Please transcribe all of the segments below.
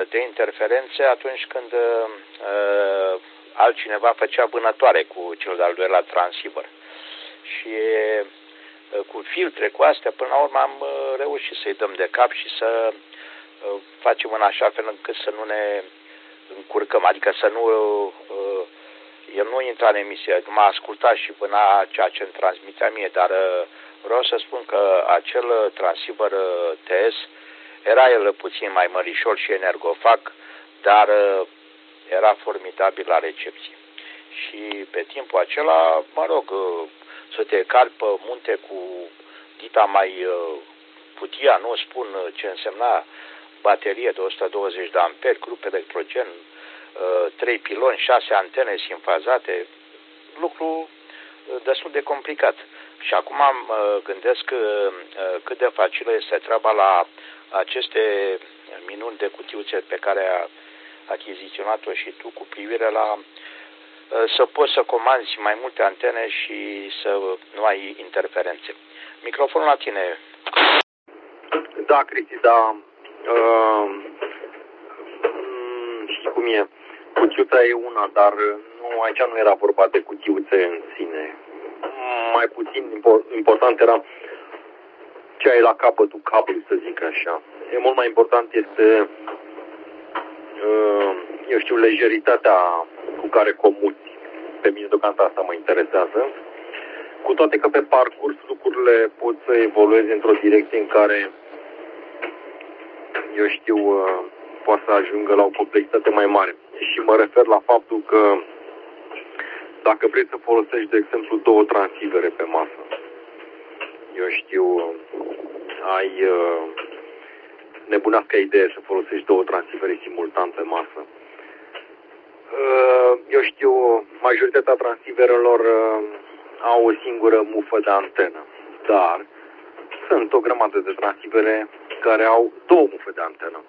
de interferențe atunci când altcineva făcea vânătoare cu cel de-al doilea transceiver. Și cu filtre, cu astea, până la urmă am reușit să-i dăm de cap și să facem în așa fel încât să nu ne încurcăm, adică să nu... El nu intra în emisie, m-a ascultat și vâna ceea ce îmi transmitea mie, dar vreau să spun că acel transceiver TS era el puțin mai mărișor și energofag, dar era formidabil la recepție. Și pe timpul acela, mă rog, să te calci pe munte cu dita mai putia, nu spun ce însemna baterie de 120 de amperi, grup electrogen, 3 piloni, 6 antene simfazate, lucru destul de complicat. Și acum gândesc cât de facilă este treaba la aceste minuni de cutiuțe pe care a achiziționat-o și tu cu privire la să poți să comanzi mai multe antene și să nu ai interferențe. Microfonul la tine. Da, Cristi, da. Știi cum e? Cutiuța e una, dar nu, aici nu era vorba de cutiuțe în sine. Mai puțin important era ce ai la capătul cablului, să zic așa. E mult mai important este, eu știu, lejeritatea cu care comuți. Pe mine deocamdată asta mă interesează. Cu toate că pe parcurs lucrurile pot să evolueze într-o direcție în care, eu știu, poate să ajungă la o complexitate mai mare. Și mă refer la faptul că dacă vrei să folosești, de exemplu, 2 transceivere pe masă, eu știu, ai nebunească idee să folosești 2 transceivere simultan pe masă. Eu știu, majoritatea transceiverelor au o singură mufă de antenă, dar sunt o grămadă de transceivere care au 2 mufe de antenă,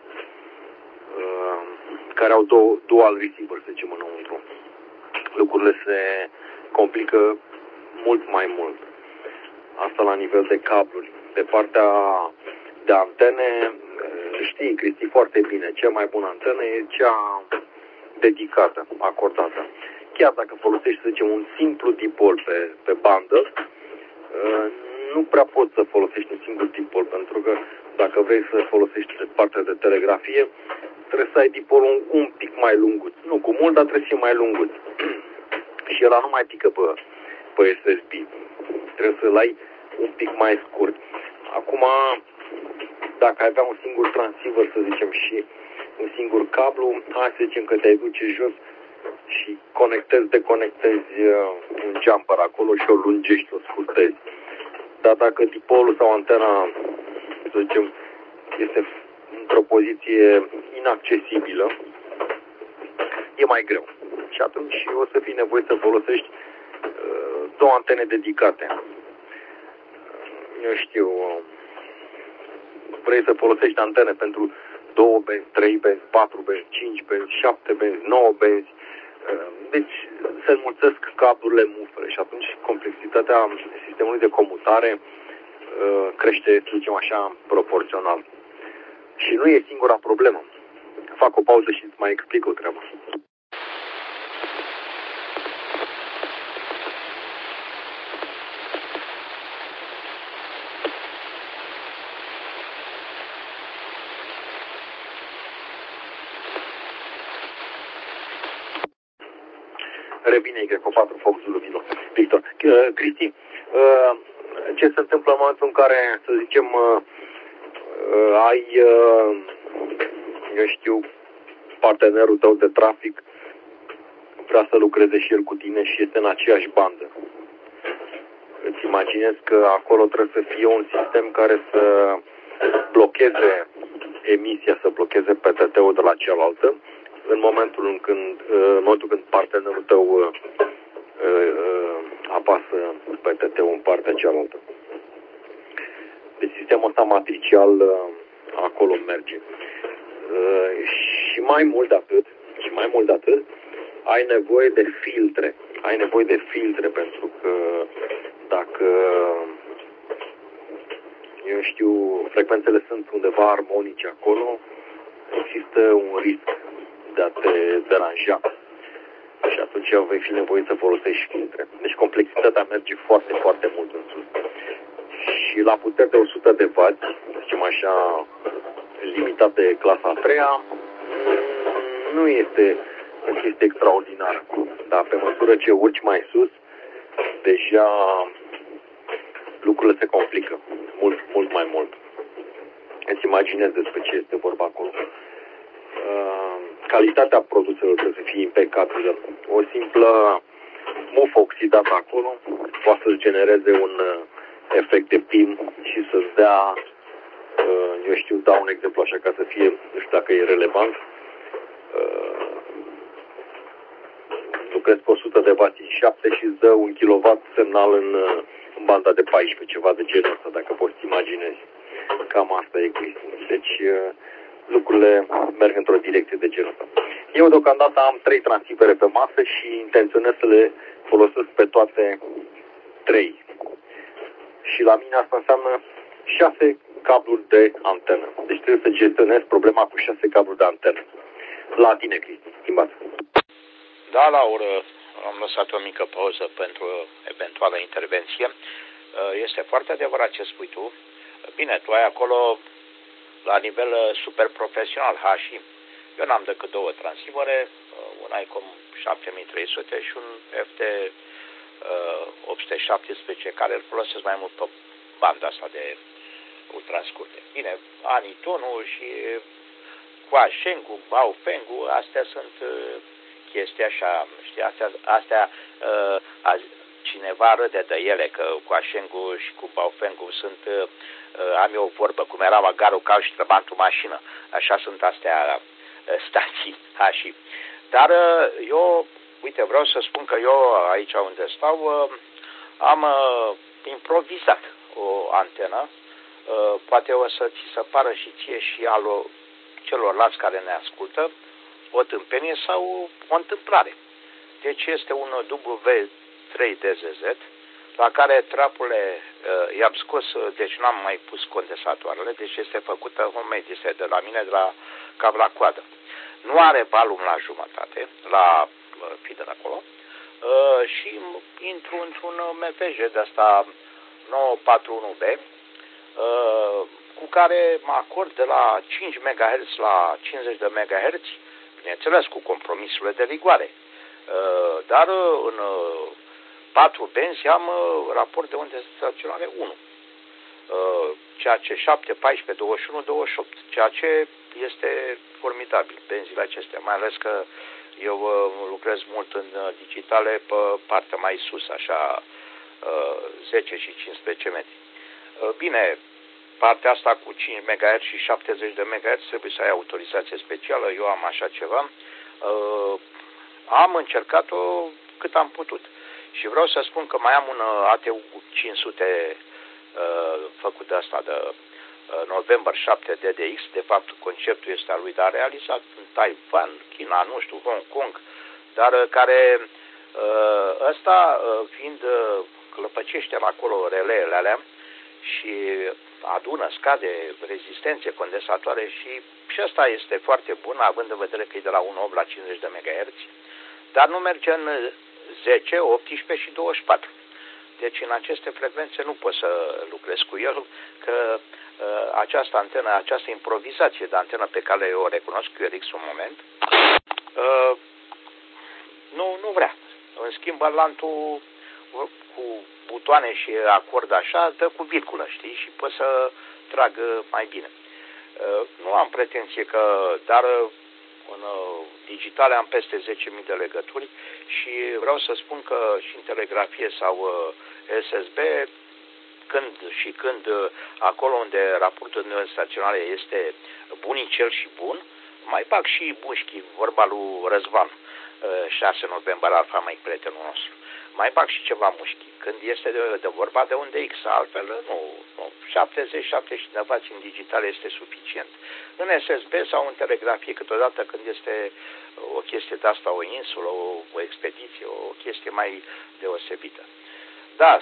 care au dual receiver, să zicem, înăuntru. Lucrurile se complică mult mai mult. Asta la nivel de cabluri. Pe partea de antene, știi, Cristi, foarte bine, cea mai bună antenă e cea dedicată, acordată. Chiar dacă folosești, să zicem, un simplu dipol pe bandă, nu prea poți să folosești un singur dipol, pentru că dacă vrei să folosești partea de telegrafie, trebuie să ai dipolul un pic mai lunguț. Nu cu mult, dar trebuie să fie mai lunguț. Și ăla nu mai pică pe SSB. Trebuie să-l ai un pic mai scurt. Acum, dacă ai avea un singur transceiver, să zicem, și un singur cablu, hai să zicem că te-ai duce jos și deconectezi un jumper acolo și o lungești, o scurtezi. Dar dacă dipolul sau antena, să zicem, este într-o poziție inaccesibilă, e mai greu. Și atunci o să fii nevoit să folosești 2 antene dedicate. Eu știu, vrei să folosești antene pentru 2 benzi, 3 benzi, 4 benzi, 5 benzi, 7 benzi, 9 benzi. Deci se înmulțesc cablurile, mufele și atunci complexitatea sistemului de comutare crește, să zicem așa, proporțional. Și nu e singura problemă. Fac o pauză și îți mai explic o treabă. Revine Y4 Foxul luminos. Victor. Cristi, ce se întâmplă în momentul în care, să zicem, ai, eu știu, partenerul tău de trafic vrea să lucreze și el cu tine și este în aceeași bandă. Îți imaginezi că acolo trebuie să fie un sistem care să blocheze emisia, să blocheze PTT-ul de la cealaltă, în momentul când partenerul tău apasă PTT-ul în partea cealaltă. Deci sistemul ăsta matricial acolo merge. Și mai mult de atât, ai nevoie de filtre. Ai nevoie de filtre pentru că dacă, eu știu, frecvențele sunt undeva armonice acolo, există un risc de a te deranja. Și atunci vei fi nevoit să folosești filtre. Deci complexitatea merge foarte, foarte mult în sus. Și la puteri de 100 de W, zicem așa, limitat de clasa a 3-a, nu este o chestie extraordinară. Dar pe măsură ce urci mai sus, deja lucrurile se complică mult, mult mai mult. Îți imaginezi despre ce este vorba acolo. Calitatea produselor trebuie să fie impecabilă. O simplă mufă oxidată acolo poate să genereze un efect de PIM și să-ți dea, eu știu, dau un exemplu așa ca să fie, nu știu dacă e relevant, lucrez cu 100 de W 7 și îți dă 1 kW semnal în banda de 14, ceva de genul ăsta, dacă poți să imaginezi. Cam asta e chestia. Deci lucrurile merg într-o direcție de genul ăsta. Eu deocamdată am 3 transivere pe masă și intenționez să le folosesc pe toate 3. Și la mine asta înseamnă 6 cabluri de antenă. Deci trebuie să gestionez problema cu 6 cabluri de antenă. La tine, Cristi, schimbat. Da, Laura, am lăsat o mică pauză pentru eventuală intervenție. Este foarte adevărat ce spui tu. Bine, tu ai acolo la nivel super profesional HI. Eu n-am decât 2 transivere, una e cum 7300 și un FT 817 care îl folosesc mai mult pe banda asta de ultrascurte. Bine, Anitonu și Huasheng-ul, Baofeng-ul, astea sunt chestii așa, știi, astea cineva râde de ele, că Huasheng-ul și cu Baofeng-ul sunt, am eu o vorbă, cum era magarul cal și trăbantul mașină, așa sunt astea stații HI. Dar eu, uite, vreau să spun că eu aici unde stau am improvizat o antenă, poate o să ți se pară și ție și celorlalți care ne ascultă o tâmpenie sau o întâmplare. Deci este un W3DZZ la care trapurile i-am scos, deci n-am mai pus condensatoarele, deci este făcută homemade, este de la mine, de la cap la coadă. Nu are balum la jumătate, la feeder acolo, și intru într-un MFJ de asta 941B, cu care mă acord de la 5 MHz la 50 de MHz, bineînțeles cu compromisurile de rigoare. Dar în 4 benzi am raport de unde staționare 1. Ceea ce 7, 14, 21, 28. Ceea ce este formidabil, benzile acestea, mai ales că eu lucrez mult în digitale pe partea mai sus, așa 10 și 15 metri. Bine, partea asta cu 5 MHz și 70 de MHz trebuie să ai autorizație specială, eu am așa ceva. Am încercat-o cât am putut. Și vreau să spun că mai am un ATU 500 făcut de asta de November 7 DDX, de fapt conceptul este al lui, dar realizat în Taiwan, China, nu știu, Hong Kong, dar care ăsta fiind clăpăcește acolo releele alea și adună, scade rezistențe condensatoare și ăsta este foarte bun, având în vedere că e de la 1.8 la 50 de MHz, dar nu merge în 10, 18 și 24. Deci în aceste frecvențe nu pot să lucrez cu el, că această antenă, această improvizație de antenă pe care eu o recunosc cu RX un moment, nu vrea. În schimb, lantul cu butoane și acord așa, dă cu virgulă, știi? Și pot să trag mai bine. Nu am pretenție dar în digitale am peste 10.000 de legături și vreau să spun că și în telegrafie sau SSB, când acolo unde raportul de staționare este bunicel și bun, mai bag și bușchi, vorba lui Răzvan, 6 noiembrie, alfa mai prietenul nostru. Mai bag și ceva mușchi. Când este de vorba de unde X, altfel nu. 70 de W în digital este suficient. În SSB sau în telegrafie, câteodată când este o chestie de asta, o insulă, o expediție, o chestie mai deosebită. Da,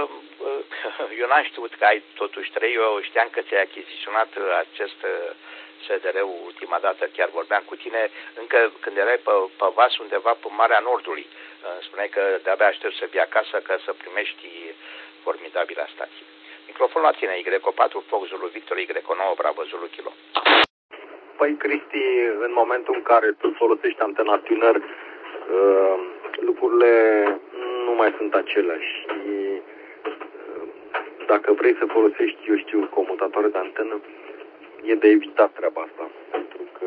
eu n-am știut că ai totuși 3, eu știam că ți-ai achiziționat acest SDR-ul ultima dată, chiar vorbeam cu tine, încă când erai pe vas undeva pe Marea Nordului. Spuneai că de-abia aștept să vii acasă ca să primești formidabila stație. Microfon la tine, Y4 Fox Zulu Victor, Y9 Bravo Zulu Kilo. Păi, Cristi, în momentul în care tu folosești antena tuner, lucrurile nu mai sunt aceleași. Și dacă vrei să folosești, eu știu, comutatoare de antenă, e de evitat treaba asta. Pentru că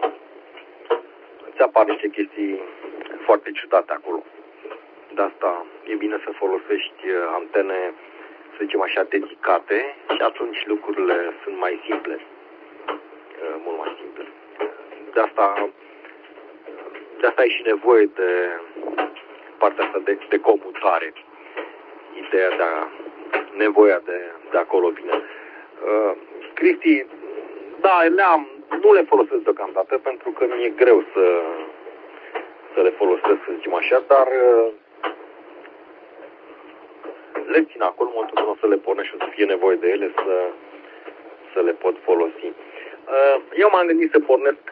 îți apar niște chestii foarte ciudate acolo. De asta e bine să folosești antene, să zicem așa, dedicate și atunci lucrurile sunt mai simple. Mult mai simple. De asta e și nevoie de partea asta de comutare. Ideea nevoia de acolo vine. Cristi, da, nu le folosesc deocamdată pentru că mi-e greu să le folosesc, să zicem așa, dar le țin acolo în momentul când o să le pornesc și o să fie nevoie de ele să le pot folosi. Eu m-am gândit să pornesc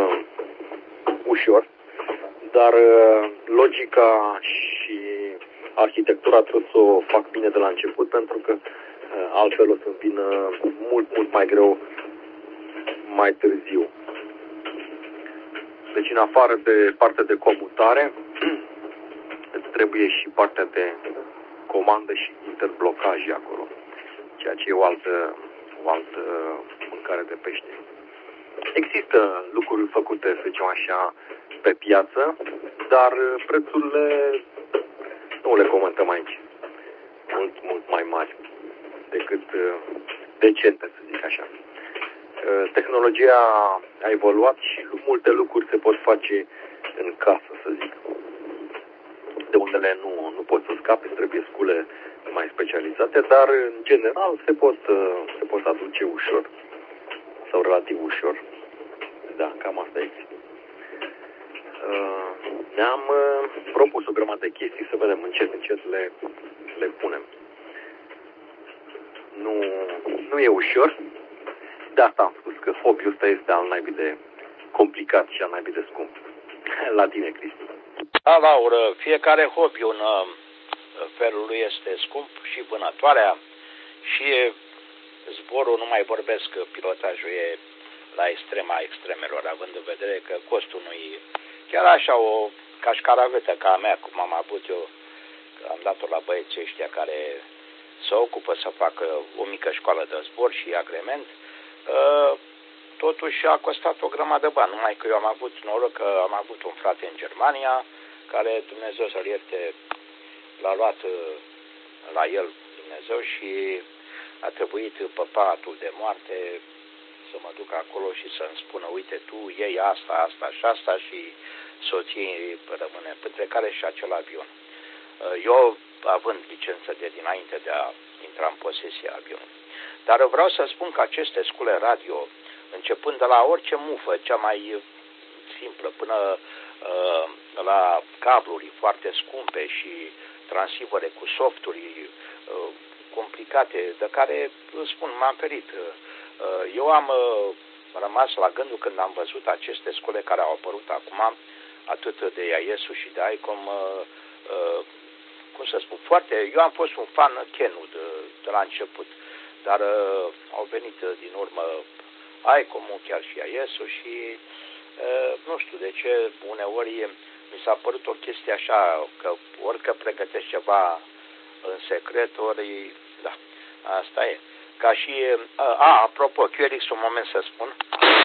ușor, dar logica și arhitectura trebuie să o fac bine de la început, pentru că altfel o să-mi vină mult, mult mai greu mai târziu. Deci, în afară de partea de comutare, îți trebuie și partea de comandă și interblocaje acolo, ceea ce e o altă mâncare de pește. Există lucruri făcute, să zicem așa, pe piață, dar prețurile nu le comentăm aici. Mult mai mari decât decente, să zic așa. Tehnologia a evoluat și multe lucruri se pot face în casă, să zic. De unele nu pot să scape, trebuie scule mai specializate, dar în general se pot aduce ușor sau relativ ușor. Da, cam asta există. Ne-am propus o grămadă de chestii să vedem încet le punem. Nu e ușor. De asta am spus că hobby-ul ăsta este al naibii de complicat și al naibii de scump. La tine, Cristi. Da, Laură, fiecare hobby în felul lui este scump și vânătoarea și zborul, nu mai vorbesc că pilotajul e la extrema extremelor, având în vedere că costul nu e chiar așa o cașcaravetă ca a mea, cum am avut eu, am dat-o la băieții ăștia care se ocupă să facă o mică școală de zbor și agrement. Totuși a costat o grămadă de bani, numai că eu am avut noroc că am avut un frate în Germania, care, Dumnezeu să-l ierte, l-a luat la el Dumnezeu și a trebuit pe patul de moarte să mă duc acolo și să-mi spună, uite, tu iei asta și asta și soției rămâne, între care și acel avion. Eu, având licență de dinainte de a intra în posesia avionului. Dar vreau să spun că aceste scule radio, începând de la orice mufă, cea mai simplă, până la cabluri foarte scumpe și transivere cu softuri complicate, de care, spun, m-am ferit. Eu am rămas la gândul când am văzut aceste scule care au apărut acum, atât de IAS-ul și de ICOM, cum să spun, foarte, eu am fost un fan Kenwood de la început, dar au venit din urmă ICOM-ul, chiar și IAS-ul și nu știu de ce, uneori mi s-a părut o chestie așa, că orică pregătești ceva în secret, ori, da, asta e. Ca și, apropo, QRX, un moment să spun,